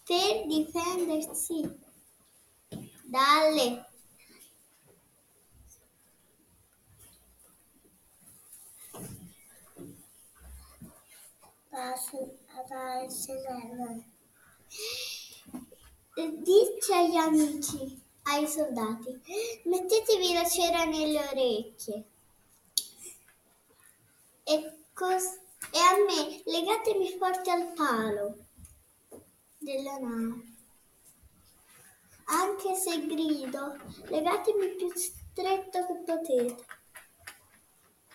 per difendersi dalle dice agli amici, ai soldati, mettetevi la cera nelle orecchie e a me legatemi forte al palo della nave. Anche se grido, legatemi più stretto che potete.